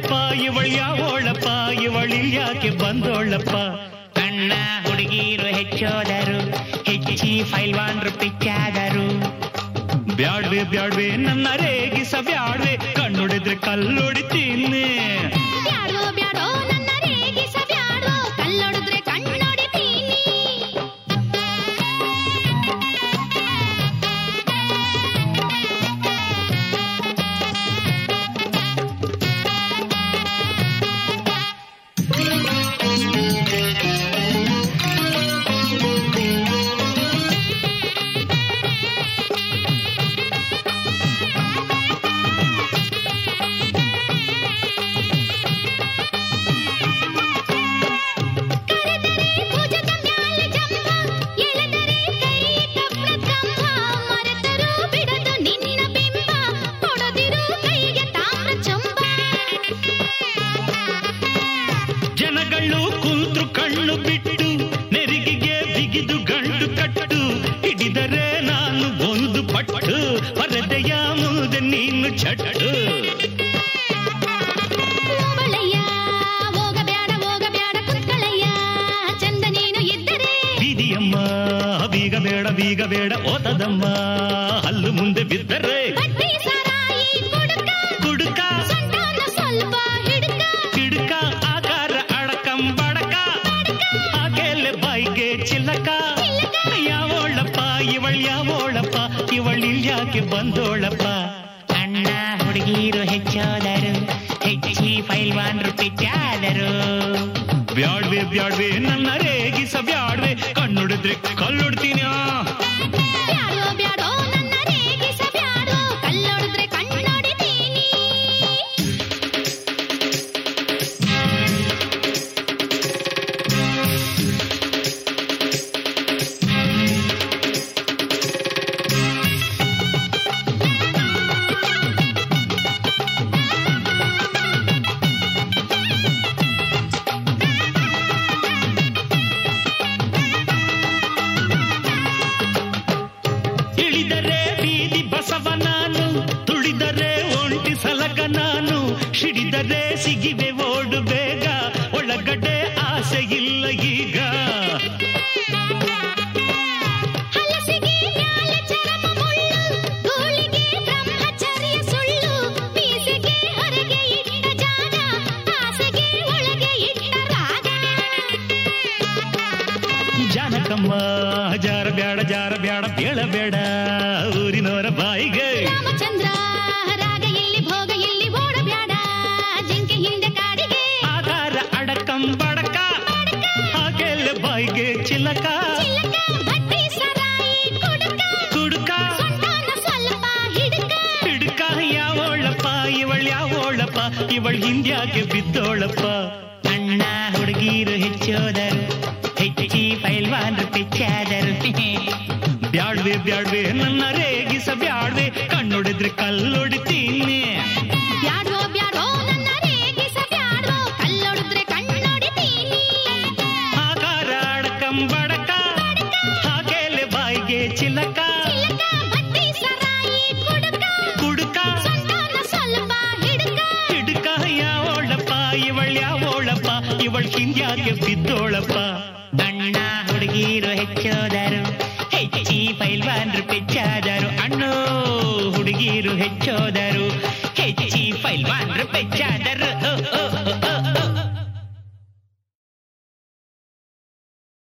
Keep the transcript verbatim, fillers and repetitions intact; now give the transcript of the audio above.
ಯಾವೋಳಪ್ಪ ಇವಳು ಯಾವೋಳಪ್ಪ ಇವಳಿಲ್ ಯಾಕೆ ಬಂದೋಳಪ್ಪ. ಅಣ್ಣ ಹುಡುಗಿರು ಹೆಚ್ಚೋದರು ಹೆಚ್ಚಿ ಫೈಲ್ವಾನ್ರು ಪಿಚ್ಚಾದರು. ಬ್ಯಾಡ್ವೆ ಬ್ಯಾಡ್ವೆ ನನ್ನ ರೇಗಿಸ ಬ್ಯಾಡ್ವೆ ಕಣ್ಣೊಡಿದ್ರೆ ಕಲ್ಲೊಡಿತೀನಿ. ಬ್ಯಾಡೋ ಬ್ಯಾಡೋ ನನ್ನ ರೇಗಿಸ ಬ್ಯಾಡೋ ಕಲ್ಲೊಡಿದ್ರೆ ಕಣ್ಣೊಡಿತೀನಿ. ಜನಗಳು ಕುಂತ್ರು ಕಣ್ಣು ಬಿಟ್ಟು ನೆರಿಗೆಗೆ ಬಿಗಿದು ಗಂಡು ಕಟ್ಟು ಹಿಡಿದರೆ ನಾನು ಒಂದು ಪಟ್ಟು ಪರದೆಯ ಮುಂದೆ ನೀನು ಚಟ್ಟು. ಹೋಗಬ್ಯಾಡ ಹೋಗಬ್ಯಾಡ ಕುತ್ಕಳಯ್ಯ ಚಂದ ನೀನು ಇದ್ದರೆ. ಬೀದಿಯಮ್ಮ ಬೀಗ ಬೇಡ ಬೀಗ ಬೇಡ ಓತದಮ್ಮ ಹಲ್ಲು ಮುಂದೆ ಬಿದ್ದರೆ. ಬಡ್ಡಿ ಸಾರಾಯಿ ಕುಡುಕ ಕುಡುಕ ಸಂತಾನ ಸ್ವಲ್ಪ ಹಿಡುಕ ಹಿಡುಕ ಆಕಾರ ಅಡಕಂ ಬಡಕ ಹಾಗೆಲೆ ಬಾಯಿಗೆ ಚಿಲ್ಲಕ. ಯಾವೋಳಪ್ಪ ಇವಳು ಯಾವೋಳಪ್ಪ ಇವಳಿಲ್ ಯಾಕೆ ಬಂದೋಳಪ್ಪ. ಅಣ್ಣ ಹುಡುಗಿರು ಹೆಚ್ಚೋದರು ಹೆಚ್ಚಿ ಫೈಲ್ವಾನ್ರು ಪಿಚ್ಚಾದರು. ಬ್ಯಾಡ್ವೆ ಬ್ಯಾಡ್ವೆ ನನ್ನ ರೇಗಿಸ ಬ್ಯಾಡ್ವೆ ಕಣ್ಣೊಡಿದ್ರೆ ಕಲ್ಲೊಡ್ತೀನಿ. ಬ್ಯಾಡೋ ಬ್ಯಾಡೋ ನನ್ನ ರೇಗಿಸ ಬ್ಯಾಡೋ ಕಲ್ಲೊಡಿದ್ರೆ ಕಣ್ಣೊಡಿತೀನಿ. ಇಳಿದರೆ ಬೀದಿ ಬಸವ ನಾನು ತುಳಿದರೆ ಒಂಟಿ ಸಲಗ ನಾನು ಸಿಡಿದರೆ ಸಿಗಿವೆ ಓಡು ಬೇಗ ಒಳಗಡೆ ಆಸೆ ಇಲ್ಲ ಈಗ. ಹಲಸಿಗೆ ಮ್ಯಾಲ ಚರಮ ಮುಳ್ಳು ಧೂಳಿಗೆ ಬ್ರಹ್ಮಚರ್ಯ ಸುಳ್ಳು ಮೀಸೆಗೆ ಹೊರಗೆ ಇಟ್ಟ ಜಾಗ ಆಸೆಗೆ ಒಳಗೆ ಇಟ್ಟ ರಾಗ. ಜಾನಕಮ್ಮ ಜಾರ ಬ್ಯಾಡ ಜಾರ ಬ್ಯಾಡ ಬೇಡ ಬೇಡ ಊರಿನವರ ಬಾಯಿಗೆ. ರಾಮಚಂದ್ರ ರಾಗ ಇಲ್ಲಿ ಭೋಗ ಇಲ್ಲಿ ಓಡಬ್ಯಾಡ ಜಿಂಕೆ ಹಿಂದೆ ಕಾಡಿಗೆ. ಆಧಾರ ಅಡಕಂ ಬಡಕ ಹಾಗೆಲ್ಲ ಬಾಯಿಗೆ ಚಿಲ್ಲಕ. ಚಿಲಕ ಬಡ್ಡಿ ಸಾರಾಯಿ ಕುಡುಕ ಕುಡುಕ ಸಂತಾನ ಸ್ವಲ್ಪ ಹಿಡುಕ. ಹಿಡುಕ ಯಾವೋಳಪ್ಪ ಇವಳು ಯಾವೋಳಪ್ಪ ಇವಳು ಹಿಂದ್ಯಾಕೆ ಬಿದ್ದೋಳಪ್ಪ. ಅಣ್ಣ ಹುಡುಗಿರು ಹೆಚ್ಚೋದರು ಹೆಚ್ಚಿ ಫೈಲ್ವಾನ್ರು ಪಿಚ್ಚಾದರು. ಬ್ಯಾಡ್ವೆ ಬ್ಯಾಡ್ವೆ ನನ್ನ ರೇಗಿಸ ಬ್ಯಾಡ್ವೆ ಕಣ್ಣೊಡಿದ್ರೆ ಕಲ್ಲೊಡಿತೀನಿ. ಬ್ಯಾಡೋ ಬ್ಯಾಡೋ ನನ್ನ ರೇಗಿಸ ಬ್ಯಾಡೋ ಕಲ್ಲೊಡಿದ್ರೆ ಕಣ್ಣೊಡಿತೀನಿ. ಆಕಾರ ಅಡಕಂ ಬಡಕ ಹಾಗೆಲೆ ಬಾಯಿಗೆ ಚಿಲಕ. ಚಿಲಕ ಬಡ್ಡಿ ಸಾರಾಯಿ ಕುಡುಕ ಕುಡುಕ ಸಂತಾನ ಸ್ವಲ್ಪ ಹಿಡುಕ. ಹಿಡುಕ ಯಾವೋಳಪ್ಪ ಇವಳು ಯಾವೋಳಪ್ಪ ಇವಳು ಹಿಂದ್ಯಾಕೆ ಬಿದ್ದೋಳಪ್ಪ. ಅಣ್ಣ ಹುಡುಗಿರು ಹೆಚ್ಚೋದರು ಹೆಚ್ಚಿ ಫೈಲ್ವಾನ್ರು ಪಿಚ್ಚಾದರು. ಅಣ್ಣೋ ಹುಡುಗಿರು ಹೆಚ್ಚೋದರು